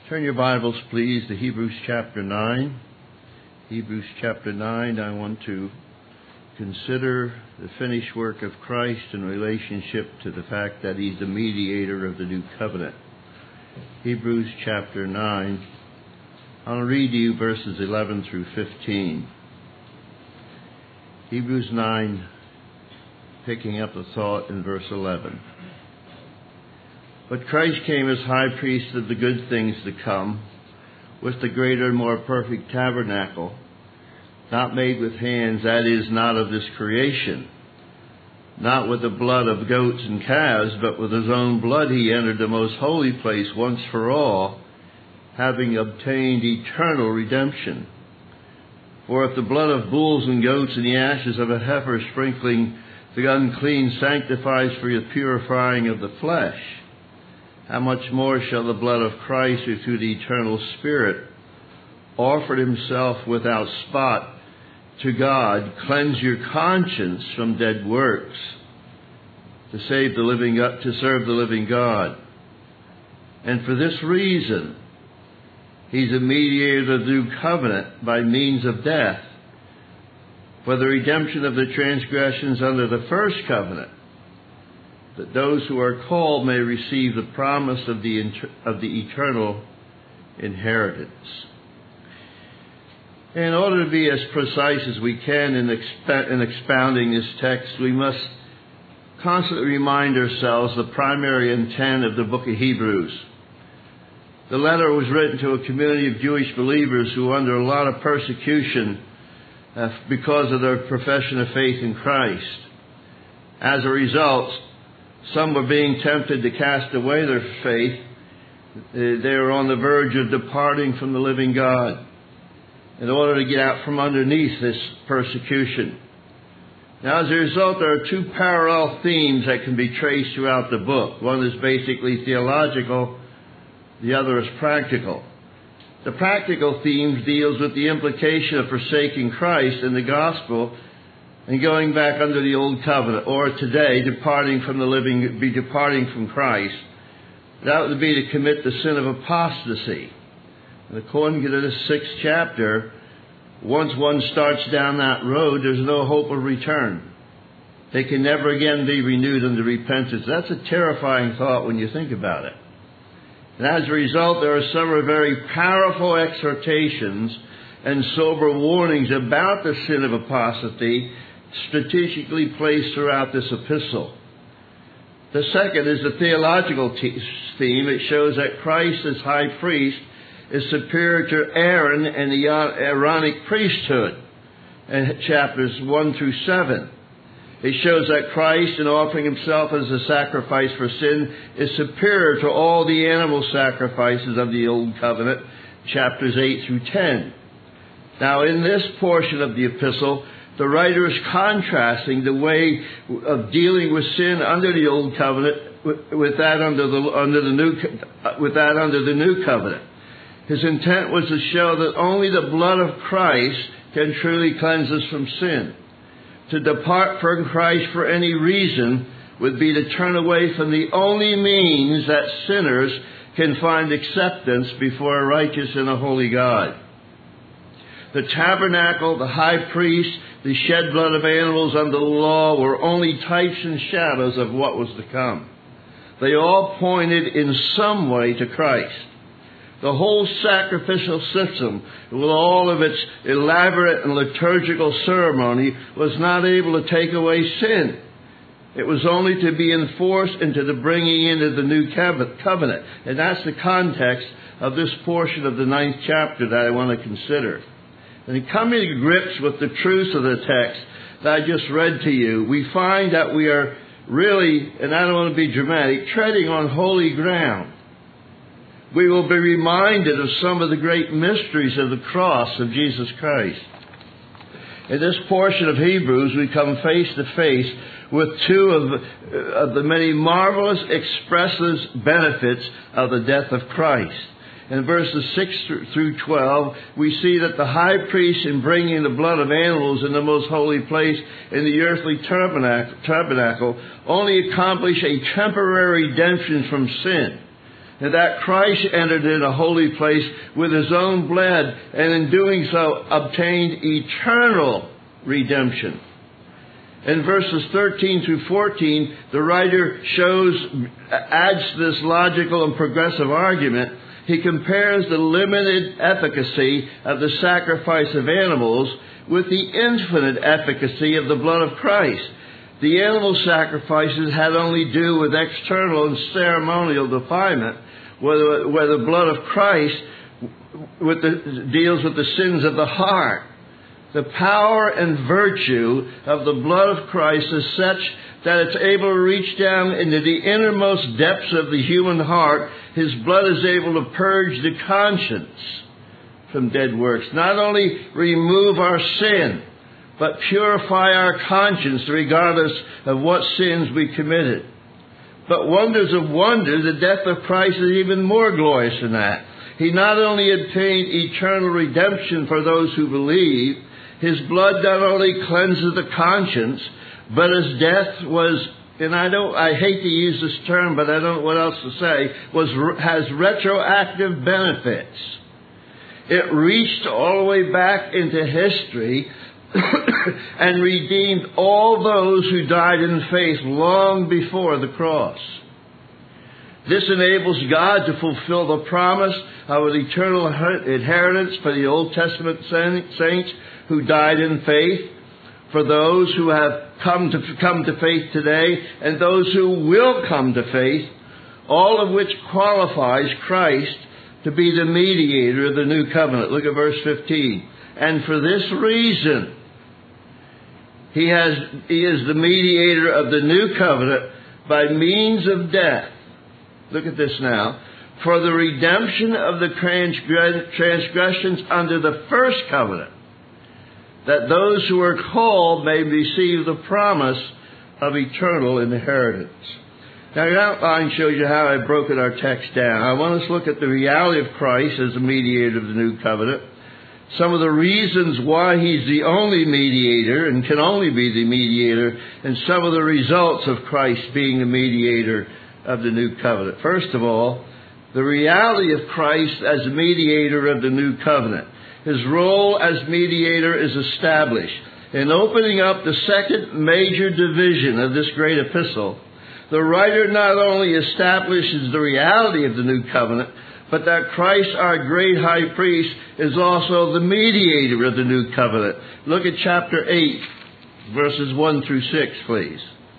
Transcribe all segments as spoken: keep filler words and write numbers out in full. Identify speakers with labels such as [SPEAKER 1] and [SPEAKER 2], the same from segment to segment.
[SPEAKER 1] Turn your Bibles, please, to Hebrews chapter nine. Hebrews chapter nine, I want to consider the finished work of Christ in relationship to the fact that He's the mediator of the new covenant. Hebrews chapter nine, I'll read to you verses eleven through fifteen. Hebrews nine, picking up the thought in verse eleven. But Christ came as high priest of the good things to come, with the greater and more perfect tabernacle, not made with hands, that is, not of this creation. Not with the blood of goats and calves, but with His own blood He entered the most holy place once for all, having obtained eternal redemption. For if the blood of bulls and goats and the ashes of a heifer sprinkling the unclean sanctifies for the purifying of the flesh, how much more shall the blood of Christ, who through the eternal Spirit offered Himself without spot to God, cleanse your conscience from dead works, to save the living, to serve the living God. And for this reason, He's a mediator of the new covenant by means of death, for the redemption of the transgressions under the first covenant, that those who are called may receive the promise of the of the eternal inheritance. In order to be as precise as we can in, exp- in expounding this text, we must constantly remind ourselves the primary intent of the book of Hebrews. The letter was written to a community of Jewish believers who were under a lot of persecution uh, because of their profession of faith in Christ. As a result, some were being tempted to cast away their faith. They were on the verge of departing from the living God in order to get out from underneath this persecution. Now, as a result, there are two parallel themes that can be traced throughout the book. One is basically theological, the other is practical. The practical theme deals with the implication of forsaking Christ and the gospel and going back under the old covenant, or today, departing from the living, be departing from Christ. That would be to commit the sin of apostasy. And according to this sixth chapter, once one starts down that road, there's no hope of return. They can never again be renewed unto repentance. That's a terrifying thought when you think about it. And as a result, there are several very powerful exhortations and sober warnings about the sin of apostasy strategically placed throughout this epistle. The second is the theological te- theme. It shows that Christ as high priest is superior to Aaron and the Aaronic priesthood in chapters one through seven. It shows that Christ, in offering Himself as a sacrifice for sin, is superior to all the animal sacrifices of the Old Covenant, chapters eight through ten. Now, in this portion of the epistle, the writer is contrasting the way of dealing with sin under the Old Covenant with, with that under the under the new with that under the New Covenant. His intent was to show that only the blood of Christ can truly cleanse us from sin. To depart from Christ for any reason would be to turn away from the only means that sinners can find acceptance before a righteous and a holy God. The tabernacle, the high priest, the shed blood of animals under the law were only types and shadows of what was to come. They all pointed in some way to Christ. The whole sacrificial system, with all of its elaborate and liturgical ceremony, was not able to take away sin. It was only to be enforced into the bringing into the new covenant. And that's the context of this portion of the ninth chapter that I want to consider. And in coming to grips with the truth of the text that I just read to you, we find that we are really, and I don't want to be dramatic, treading on holy ground. We will be reminded of some of the great mysteries of the cross of Jesus Christ. In this portion of Hebrews, we come face to face with two of, of the many marvelous expressive benefits of the death of Christ. In verses six through twelve, we see that the high priest, in bringing the blood of animals in the most holy place in the earthly tabernacle, only accomplished a temporary redemption from sin. and that Christ entered in a holy place with his own blood, and in doing so obtained eternal redemption. In verses thirteen through fourteen, the writer shows, adds to this logical and progressive argument. He compares the limited efficacy of the sacrifice of animals with the infinite efficacy of the blood of Christ. The animal sacrifices had only to do with external and ceremonial defilement, where, where the blood of Christ with the, deals with the sins of the heart. The power and virtue of the blood of Christ is such that it's able to reach down into the innermost depths of the human heart. His blood is able to purge the conscience from dead works. Not only remove our sin, but purify our conscience regardless of what sins we committed. But wonders of wonders, the death of Christ is even more glorious than that. He not only obtained eternal redemption for those who believe, his blood not only cleanses the conscience, but his death was, and I don't, I hate to use this term, but I don't know what else to say, was, has retroactive benefits. It reached all the way back into history and redeemed all those who died in faith long before the cross. This enables God to fulfill the promise of an eternal inheritance for the Old Testament saints who died in faith, for those who have come to come to faith today, and those who will come to faith, all of which qualifies Christ to be the mediator of the new covenant. Look at verse fifteen. And for this reason, he has he is the mediator of the new covenant by means of death. Look at this now. For the redemption of the transgressions under the first covenant, that those who are called may receive the promise of eternal inheritance. Now, your outline shows you how I've broken our text down. I want us to look at the reality of Christ as the mediator of the new covenant, some of the reasons why he's the only mediator and can only be the mediator, and some of the results of Christ being the mediator of the new covenant. First of all, the reality of Christ as the mediator of the new covenant. His role as mediator is established. In opening up the second major division of this great epistle, the writer not only establishes the reality of the new covenant, but that Christ, our great high priest, is also the mediator of the new covenant. Look at chapter eight, verses one through six, please.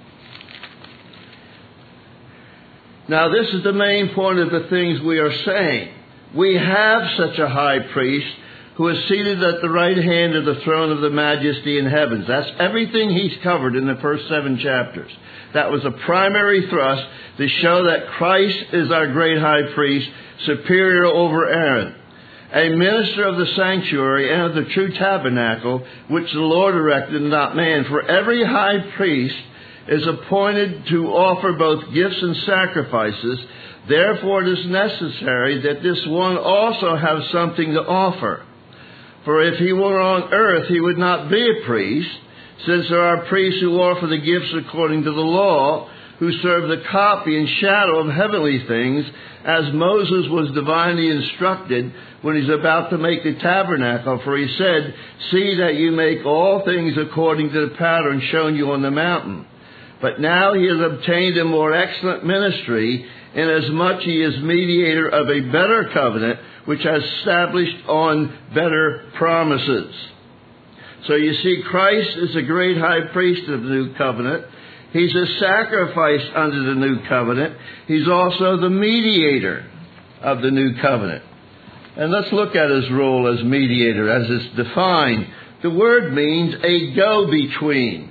[SPEAKER 1] Now, this is the main point of the things we are saying. We have such a high priest who is seated at the right hand of the throne of the majesty in heavens. That's everything he's covered in the first seven chapters. That was a primary thrust to show that Christ is our great high priest, superior over Aaron, a minister of the sanctuary and of the true tabernacle, which the Lord erected, not man. For every high priest is appointed to offer both gifts and sacrifices. Therefore it is necessary that this one also have something to offer. For if he were on earth, he would not be a priest, since there are priests who offer the gifts according to the law, who serve the copy and shadow of heavenly things, as Moses was divinely instructed when he's about to make the tabernacle. For he said, "See that you make all things according to the pattern shown you on the mountain." But now he has obtained a more excellent ministry, inasmuch he is mediator of a better covenant, which has established on better promises. So you see, Christ is the great high priest of the new covenant. He's a sacrifice under the new covenant. He's also the mediator of the new covenant. And let's look at his role as mediator as it's defined. The word means a go-between.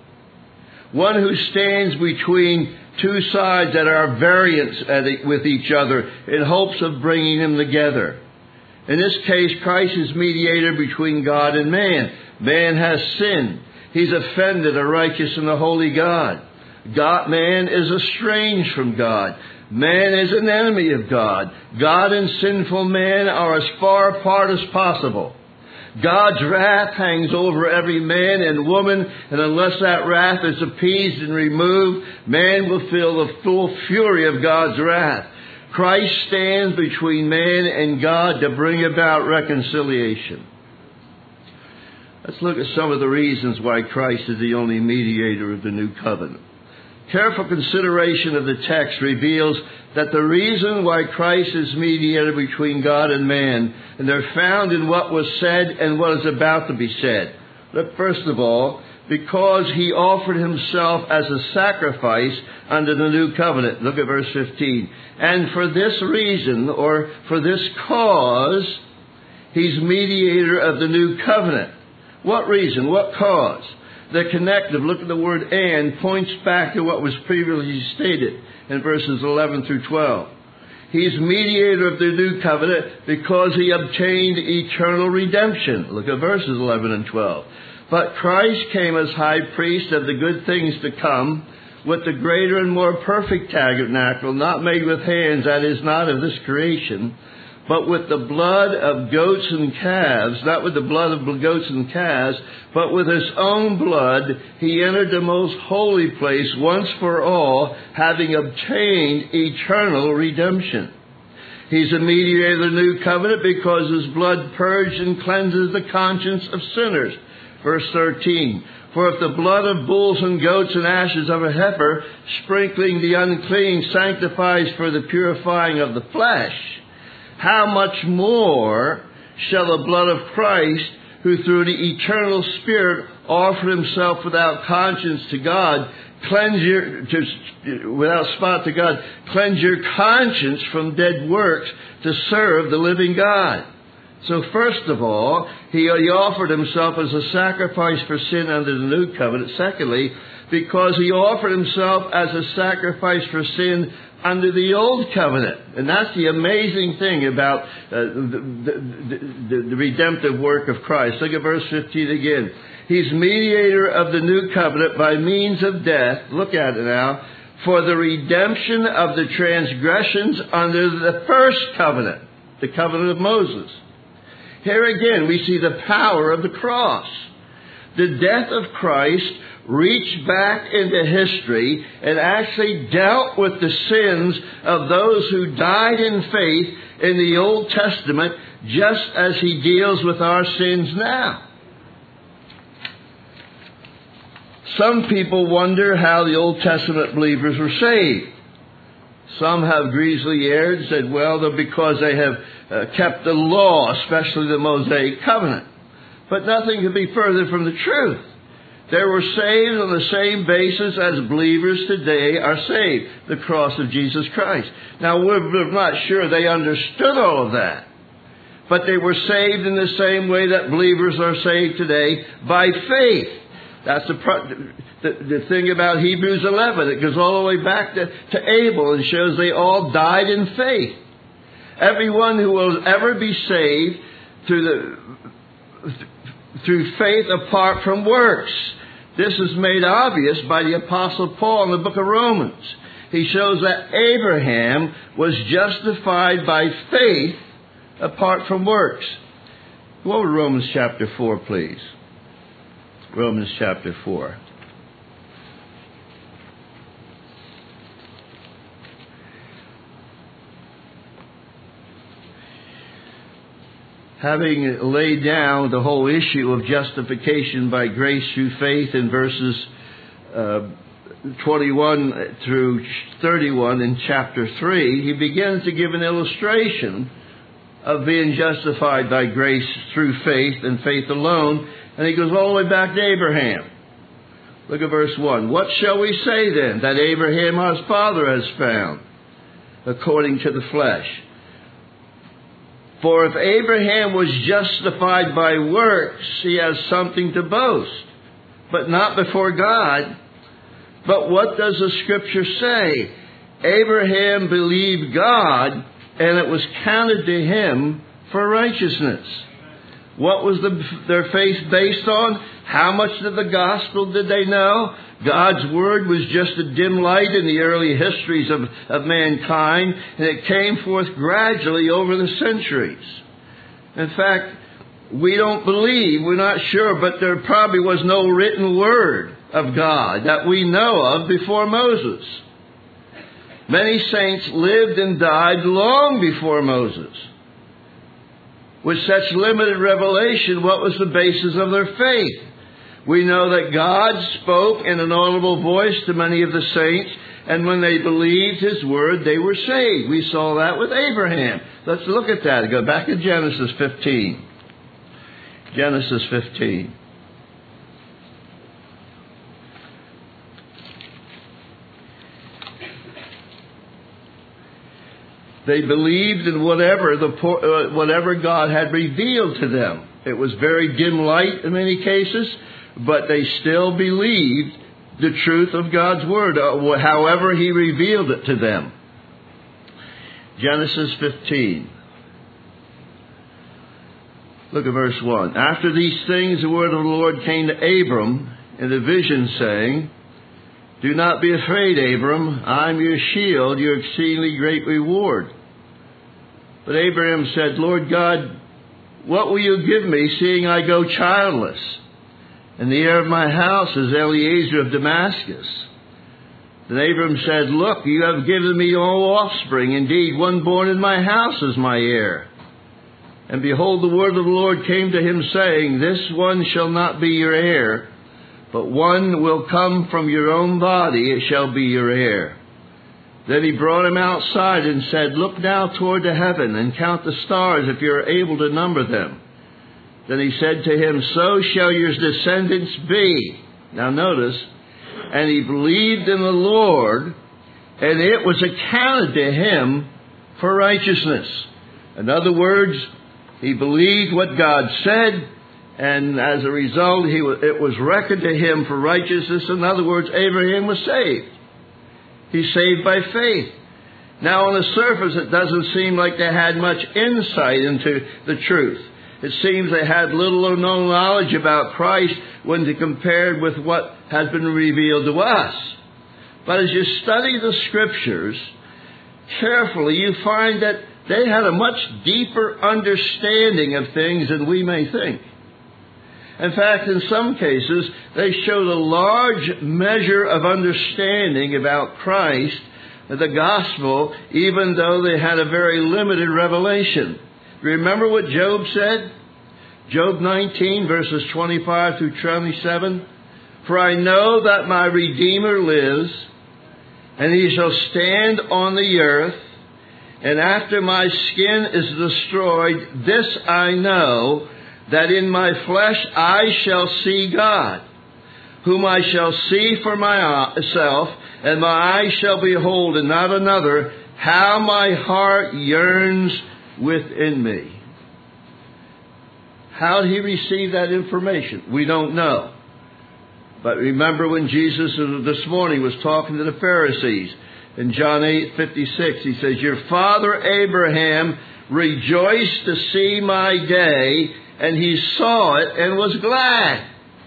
[SPEAKER 1] One who stands between two sides that are variant with each other in hopes of bringing them together. In this case, Christ is mediator between God and man. Man has sinned. He's offended a righteous and a holy God. God, man is estranged from God. Man is an enemy of God. God and sinful man are as far apart as possible. God's wrath hangs over every man and woman, and unless that wrath is appeased and removed, man will feel the full fury of God's wrath. Christ stands between man and God to bring about reconciliation. Let's look at some of the reasons why Christ is the only mediator of the new covenant. Careful consideration of the text reveals that the reason why Christ is mediator between God and man, and they're found in what was said and what is about to be said. Look, first of all, because he offered himself as a sacrifice under the new covenant. Look at verse fifteen. And for this reason, or for this cause, he's mediator of the new covenant. What reason? What cause? The connective, look at the word and, points back to what was previously stated in verses eleven through twelve. He's mediator of the new covenant because he obtained eternal redemption. Look at verses eleven and twelve. But Christ came as high priest of the good things to come, with the greater and more perfect tabernacle, not made with hands, that is, not of this creation, but with the blood of goats and calves, not with the blood of goats and calves, but with his own blood, he entered the most holy place once for all, having obtained eternal redemption. He's a mediator of the new covenant because his blood purged and cleanses the conscience of sinners. Verse thirteen, for if the blood of bulls and goats and ashes of a heifer, sprinkling the unclean, sanctifies for the purifying of the flesh, how much more shall the blood of Christ, who through the eternal Spirit offered himself without conscience to God, cleanse your, to, without spot to God, cleanse your conscience from dead works to serve the living God. So first of all, he, he offered himself as a sacrifice for sin under the new covenant. Secondly, because he offered himself as a sacrifice for sin under the old covenant. And that's the amazing thing about uh, the, the, the, the redemptive work of Christ. Look at verse fifteen again. He's mediator of the new covenant by means of death. Look at it now. For the redemption of the transgressions under the first covenant, the covenant of Moses. Here again, we see the power of the cross. The death of Christ reached back into history and actually dealt with the sins of those who died in faith in the Old Testament, just as he deals with our sins now. Some people wonder how the Old Testament believers were saved. Some have greasily erred and said, well, they're because they have uh, kept the law, especially the Mosaic covenant. But nothing could be further from the truth. They were saved on the same basis as believers today are saved, the cross of Jesus Christ. Now, we're not sure they understood all of that. But they were saved in the same way that believers are saved today, by faith. That's the, the, the thing about Hebrews eleven. It goes all the way back to, to Abel and shows they all died in faith. Everyone who will ever be saved through the through faith apart from works. This is made obvious by the Apostle Paul in the book of Romans. He shows that Abraham was justified by faith apart from works. Go over to Romans chapter four, please. Romans chapter four. Having laid down the whole issue of justification by grace through faith in verses uh, twenty-one through thirty-one in chapter three, he begins to give an illustration of being justified by grace through faith and faith alone. And he goes all the way back to Abraham. Look at verse one. What shall we say then that Abraham our father has found according to the flesh? For if Abraham was justified by works, he has something to boast, but not before God. But what does the Scripture say? Abraham believed God, and it was counted to him for righteousness. What was the, their faith based on? How much of the gospel did they know? God's word was just a dim light in the early histories of, of mankind, and it came forth gradually over the centuries. In fact, we don't believe, we're not sure, but there probably was no written word of God that we know of before Moses. Many saints lived and died long before Moses. With such limited revelation, what was the basis of their faith? We know that God spoke in an audible voice to many of the saints, and when they believed His word, they were saved. We saw that with Abraham. Let's look at that. Go back to Genesis fifteen. Genesis fifteen. They believed in whatever the uh, whatever God had revealed to them. It was very dim light in many cases, but they still believed the truth of God's word, uh, however He revealed it to them. Genesis fifteen. Look at verse one. After these things, the word of the Lord came to Abram in a vision, saying, "Do not be afraid, Abram. I am your shield, your exceedingly great reward." But Abraham said, "Lord God, what will you give me, seeing I go childless? And the heir of my house is Eliezer of Damascus." Then Abram said, "Look, you have given me all offspring. Indeed, one born in my house is my heir." And behold, the word of the Lord came to him, saying, "This one shall not be your heir, but one will come from your own body, it shall be your heir." Then he brought him outside and said, "Look now toward the heaven and count the stars, if you are able to number them." Then he said to him, "So shall your descendants be." Now notice, and he believed in the Lord, and it was accounted to him for righteousness. In other words, he believed what God said, and as a result, he was, it was reckoned to him for righteousness. In other words, Abraham was saved. He's saved by faith. Now, on the surface, it doesn't seem like they had much insight into the truth. It seems they had little or no knowledge about Christ when compared with what has been revealed to us. But as you study the Scriptures carefully, you find that they had a much deeper understanding of things than we may think. In fact, in some cases, they showed a large measure of understanding about Christ, the gospel, even though they had a very limited revelation. Remember what Job said? Job nineteen, verses twenty-five through twenty-seven. "For I know that my Redeemer lives, and He shall stand on the earth, and after my skin is destroyed, this I know, that in my flesh I shall see God, whom I shall see for myself, and my eyes shall behold, and not another, how my heart yearns within me." How did he receive that information? We don't know. But remember when Jesus this morning was talking to the Pharisees, in John eight fifty-six, he says, "Your father Abraham rejoiced to see my day, and he saw it and was glad."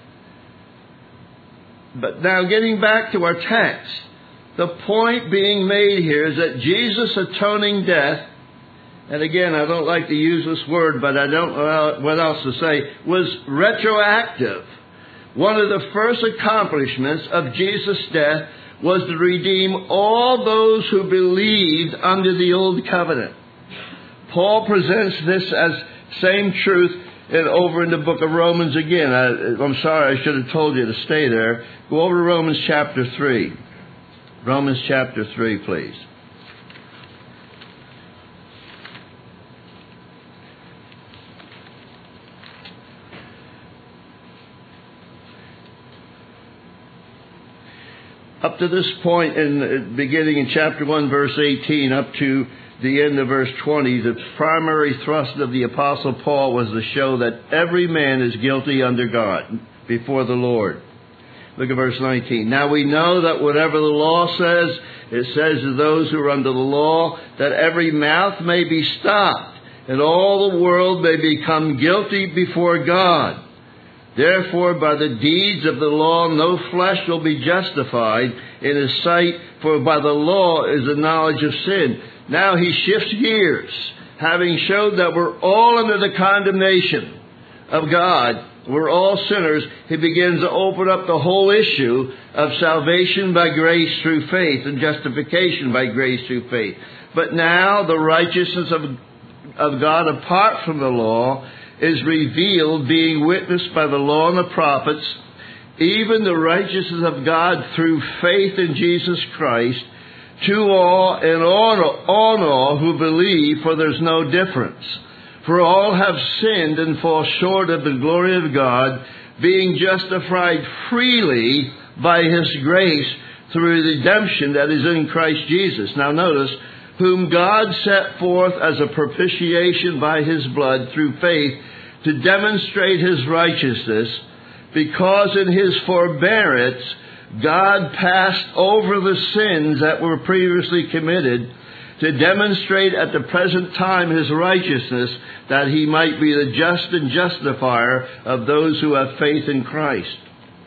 [SPEAKER 1] But now getting back to our text, the point being made here is that Jesus' atoning death, and again, I don't like to use this word, but I don't know what else to say, was retroactive. One of the first accomplishments of Jesus' death was to redeem all those who believed under the old covenant. Paul presents this as same truth and over in the book of Romans again. I, I'm sorry, I should have told you to stay there. Go over to Romans chapter three. Romans chapter three, please. Up to this point, in beginning in chapter one, verse eighteen, up to the end of verse twenty, the primary thrust of the Apostle Paul was to show that every man is guilty under God before the Lord. Look at verse nineteen. "Now we know that whatever the law says, it says to those who are under the law, that every mouth may be stopped, and all the world may become guilty before God. Therefore, by the deeds of the law, no flesh will be justified in His sight, for by the law is the knowledge of sin." Now he shifts gears, having showed that we're all under the condemnation of God. we're all sinners, he begins to open up the whole issue of salvation by grace through faith and justification by grace through faith. But now the righteousness of, of God apart from the law is revealed, being witnessed by the law and the prophets, even the righteousness of God through faith in Jesus Christ, to all and on, on all who believe, for there's no difference. For all have sinned and fall short of the glory of God, being justified freely by His grace through redemption that is in Christ Jesus. Now notice, whom God set forth as a propitiation by His blood through faith to demonstrate His righteousness, because in His forbearance God passed over the sins that were previously committed, to demonstrate at the present time His righteousness, that He might be the just and justifier of those who have faith in Christ.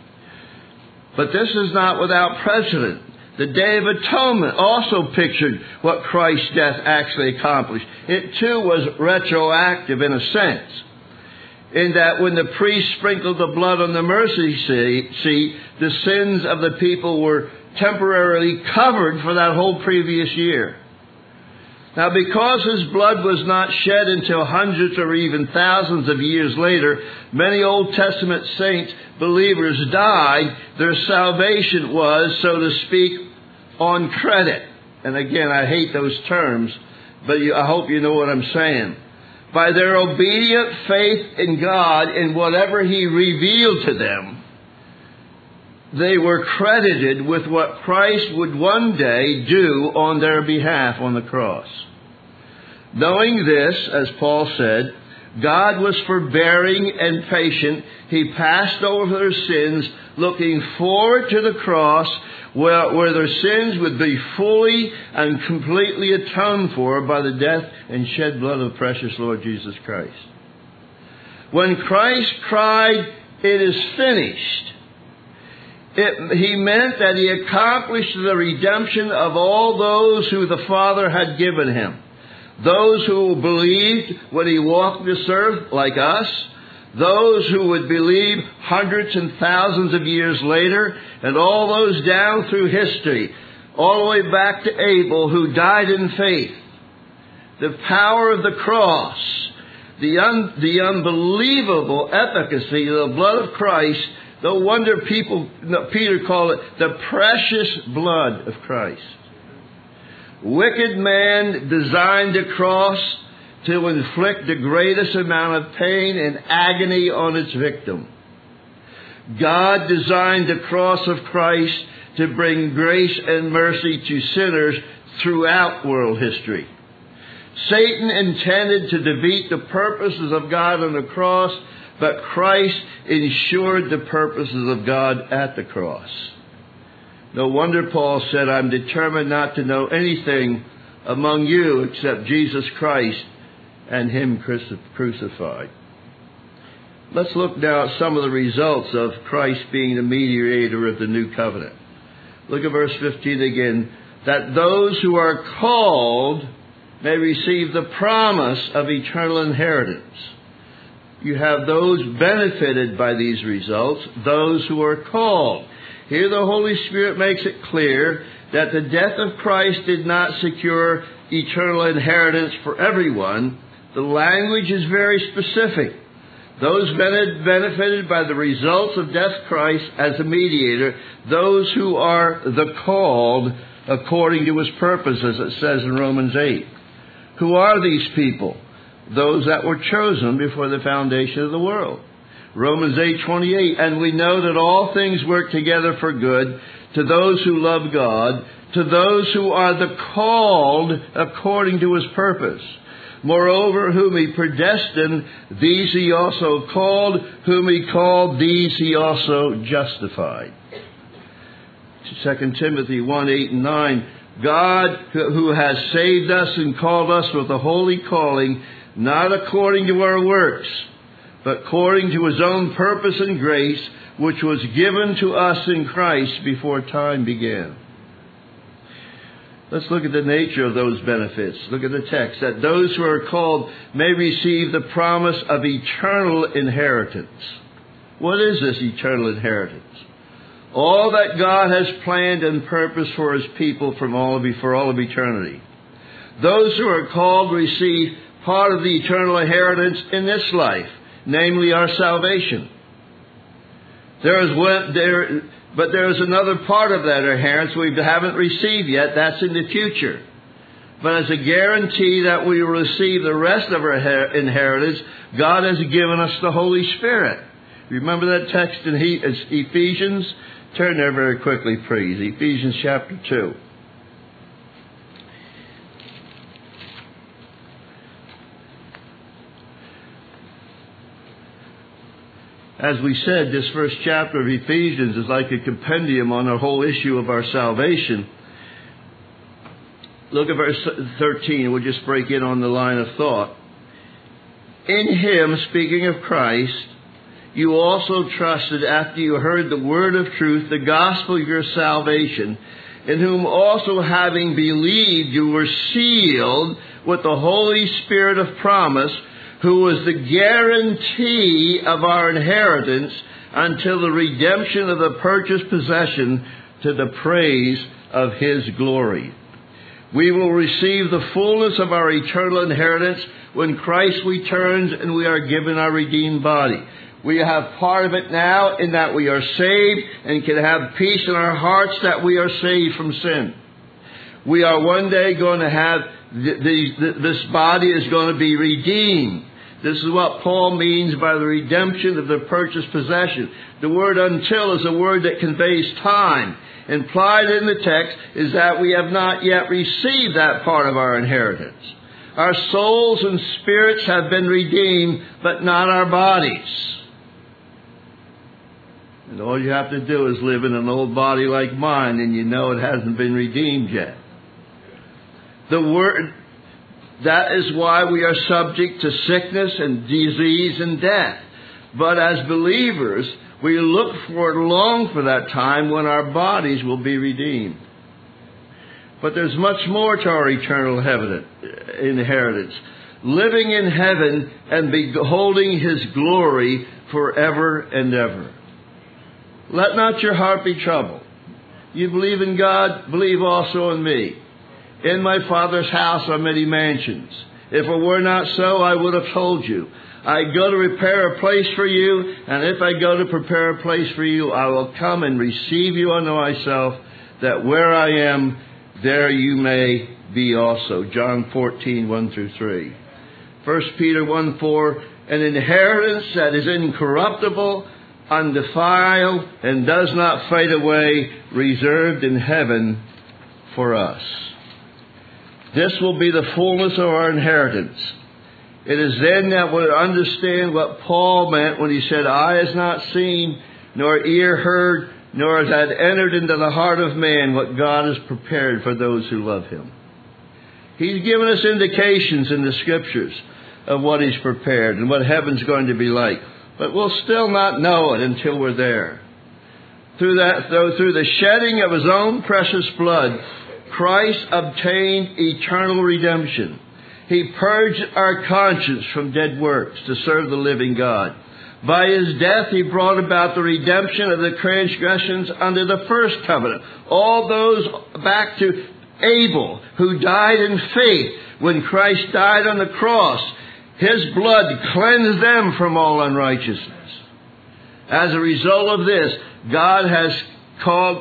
[SPEAKER 1] But this is not without precedent. The Day of Atonement also pictured what Christ's death actually accomplished. It too was retroactive in a sense, in that when the priest sprinkled the blood on the mercy seat, the sins of the people were temporarily covered for that whole previous year. Now, because His blood was not shed until hundreds or even thousands of years later, many Old Testament saints, believers, died. Their salvation was, so to speak, on credit. And again, I hate those terms, but you, I hope you know what I'm saying. By their obedient faith in God in whatever He revealed to them, they were credited with what Christ would one day do on their behalf on the cross. Knowing this, as Paul said, God was forbearing and patient. He passed over their sins, looking forward to the cross, where, where their sins would be fully and completely atoned for by the death and shed blood of the precious Lord Jesus Christ. When Christ cried, "It is finished," It, he meant that He accomplished the redemption of all those who the Father had given Him. Those who believed when He walked this earth like us. Those who would believe hundreds and thousands of years later. And all those down through history. All the way back to Abel, who died in faith. The power of the cross. The, un, the unbelievable efficacy of the blood of Christ. No wonder people, Peter called it the precious blood of Christ. Wicked man designed the cross to inflict the greatest amount of pain and agony on its victim. God designed the cross of Christ to bring grace and mercy to sinners throughout world history. Satan intended to defeat the purposes of God on the cross, but Christ ensured the purposes of God at the cross. No wonder Paul said, "I'm determined not to know anything among you except Jesus Christ and Him crucified." Let's look now at some of the results of Christ being the mediator of the new covenant. Look at verse fifteen again. "That those who are called may receive the promise of eternal inheritance." You have those benefited by these results, those who are called. Here the Holy Spirit makes it clear that the death of Christ did not secure eternal inheritance for everyone. The language is very specific. Those benefited by the results of death of Christ as a mediator, those who are the called according to His purpose, as it says in Romans eight. Who are these people? Those that were chosen before the foundation of the world. Romans eight twenty-eight, "And we know that all things work together for good to those who love God, to those who are the called according to His purpose. Moreover, whom He predestined, these He also called. Whom He called, these He also justified." Second Timothy one eight and nine, "God who has saved us and called us with a holy calling, not according to our works, but according to His own purpose and grace, which was given to us in Christ before time began." Let's look at the nature of those benefits. Look at the text. "That those who are called may receive the promise of eternal inheritance." What is this eternal inheritance? All that God has planned and purposed for His people from all of, for all of eternity. Those who are called receive part of the eternal inheritance in this life, namely our salvation. There is one, there, but there is another part of that inheritance we haven't received yet. That's in the future. But as a guarantee that we will receive the rest of our inheritance, God has given us the Holy Spirit. Remember that text in Ephesians? Turn there very quickly, please. Ephesians chapter two. As we said, this first chapter of Ephesians is like a compendium on the whole issue of our salvation. Look at verse thirteen. We'll just break in on the line of thought. In Him, speaking of Christ, you also trusted after you heard the word of truth, the gospel of your salvation, in whom also having believed you were sealed with the Holy Spirit of promise, who was the guarantee of our inheritance until the redemption of the purchased possession to the praise of His glory. We will receive the fullness of our eternal inheritance when Christ returns and we are given our redeemed body. We have part of it now in that we are saved and can have peace in our hearts that we are saved from sin. We are one day going to have, the, the, this body is going to be redeemed. This is what Paul means by the redemption of the purchased possession. The word until is a word that conveys time. Implied in the text is that we have not yet received that part of our inheritance. Our souls and spirits have been redeemed, but not our bodies. And all you have to do is live in an old body like mine, and you know it hasn't been redeemed yet. The word, that is why we are subject to sickness and disease and death. But as believers, we look for and long for that time when our bodies will be redeemed. But there's much more to our eternal inheritance. Living in heaven and beholding His glory forever and ever. Let not your heart be troubled. You believe in God, believe also in me. In my Father's house are many mansions. If it were not so, I would have told you. I go to prepare a place for you, and if I go to prepare a place for you, I will come and receive you unto myself, that where I am, there you may be also. John fourteen, one through three. First Peter one, four, an inheritance that is incorruptible, undefiled, and does not fade away, reserved in heaven for us. This will be the fullness of our inheritance. It is then that we'll understand what Paul meant when he said, eye has not seen, nor ear heard, nor has that entered into the heart of man what God has prepared for those who love Him. He's given us indications in the Scriptures of what He's prepared and what heaven's going to be like. But we'll still not know it until we're there. Through that, though, through the shedding of His own precious blood, Christ obtained eternal redemption. He purged our conscience from dead works to serve the living God. By His death, He brought about the redemption of the transgressions under the first covenant. All those back to Abel, who died in faith when Christ died on the cross. His blood cleansed them from all unrighteousness. As a result of this, God has called,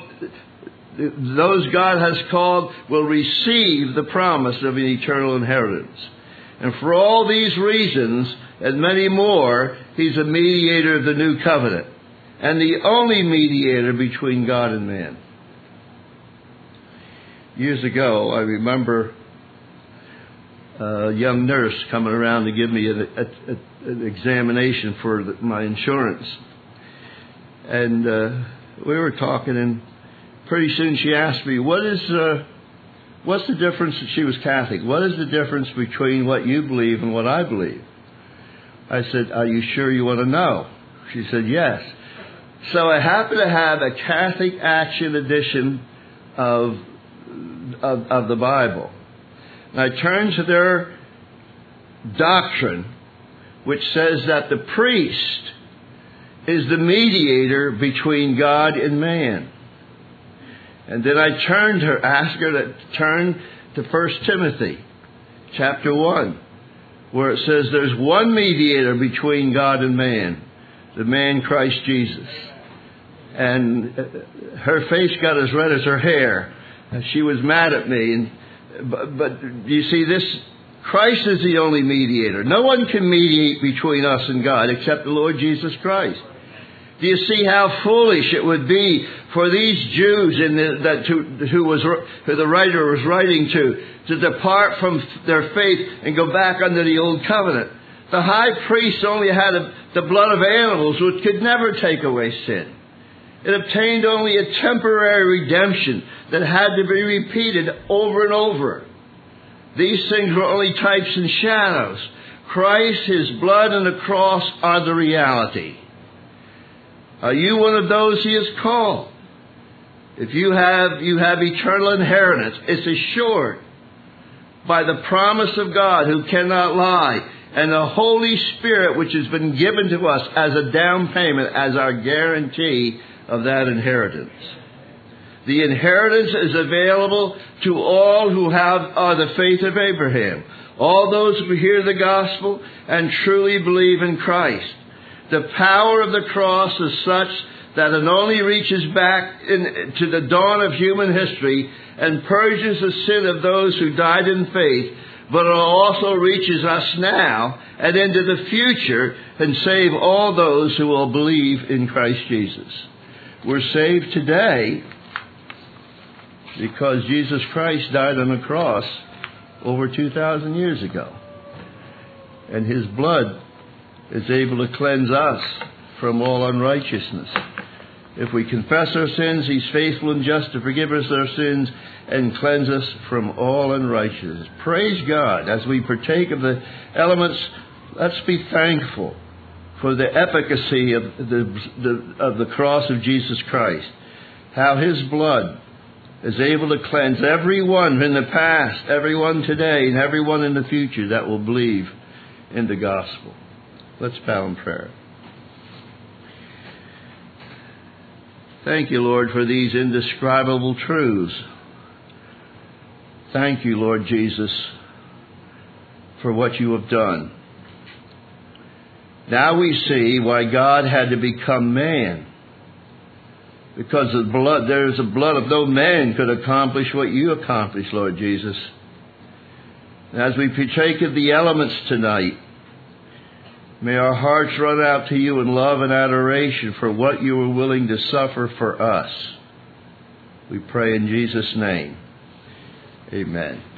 [SPEAKER 1] those God has called will receive the promise of an eternal inheritance. And for all these reasons, and many more, He's a mediator of the new covenant, and the only mediator between God and man. Years ago, I remember a young nurse coming around to give me an, a, a, an examination for the, my insurance. And uh, we were talking, and pretty soon she asked me, what is, uh, what's the difference, she was Catholic, what is the difference between what you believe and what I believe? I said, are you sure you want to know? She said, yes. So I happen to have a Catholic Action edition of, of, of the Bible. And I turned to their doctrine, which says that the priest is the mediator between God and man. And then I turned her, asked her to turn to First Timothy chapter one, where it says there's one mediator between God and man, the man Christ Jesus. And her face got as red as her hair. She was mad at me. And but, but you see, this Christ is the only mediator. No one can mediate between us and God except the Lord Jesus Christ. Do you see how foolish it would be for these Jews in the, that to, who was who the writer was writing to to depart from their faith and go back under the old covenant? The high priest only had a, the blood of animals, which could never take away sin. It obtained only a temporary redemption that had to be repeated over and over. These things were only types and shadows. Christ, His blood, and the cross are the reality. Are you one of those He has called? If you have, you have eternal inheritance. It's assured by the promise of God who cannot lie, and the Holy Spirit which has been given to us as a down payment, as our guarantee of that inheritance. The inheritance is available to all who have uh, the faith of Abraham, all those who hear the gospel and truly believe in Christ. The power of the cross is such that it only reaches back in, to the dawn of human history and purges the sin of those who died in faith, but it also reaches us now and into the future and save all those who will believe in Christ Jesus. We're saved today because Jesus Christ died on the cross over two thousand years ago. And His blood is able to cleanse us from all unrighteousness. If we confess our sins, He's faithful and just to forgive us our sins and cleanse us from all unrighteousness. Praise God. As we partake of the elements, let's be thankful for the efficacy of the, the, of the cross of Jesus Christ. How His blood is able to cleanse everyone in the past, everyone today, and everyone in the future that will believe in the gospel. Let's bow in prayer. Thank you, Lord, for these indescribable truths. Thank you, Lord Jesus, for what you have done. Now we see why God had to become man. Because the blood, there is the blood of no man could accomplish what you accomplished, Lord Jesus. And as we partake of the elements tonight, may our hearts run out to you in love and adoration for what you were willing to suffer for us. We pray in Jesus' name. Amen.